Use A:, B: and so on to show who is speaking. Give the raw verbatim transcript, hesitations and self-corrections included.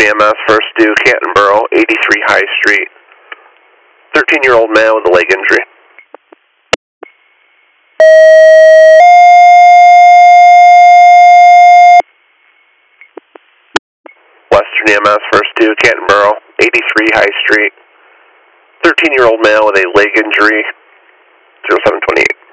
A: E M S, first due, Cantonboro, eighty-three High Street. thirteen-year-old man with a leg injury. Western E M S, first due, Cantonboro, eighty-three High Street. thirteen-year-old male with a leg injury, zero seven twenty-eight.